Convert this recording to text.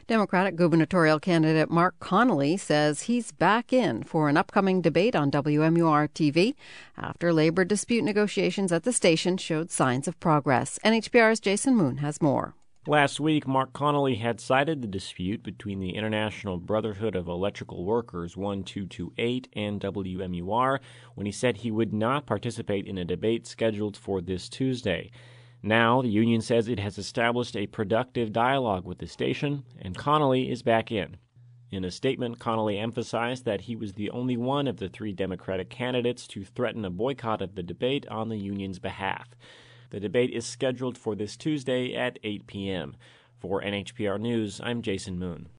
Democratic gubernatorial candidate Mark Connolly says he's back in for an upcoming debate on WMUR-TV after labor dispute negotiations at the station showed signs of progress. NHPR's Jason Moon has more. Last week, Mark Connolly had cited the dispute between the International Brotherhood of Electrical Workers 1228 and WMUR when he said he would not participate in a debate scheduled for this Tuesday. Now, the union says it has established a productive dialogue with the station, and Connolly is back in. In a statement, Connolly emphasized that he was the only one of the three Democratic candidates to threaten a boycott of the debate on the union's behalf. The debate is scheduled for this Tuesday at 8 p.m. For NHPR News, I'm Jason Moon.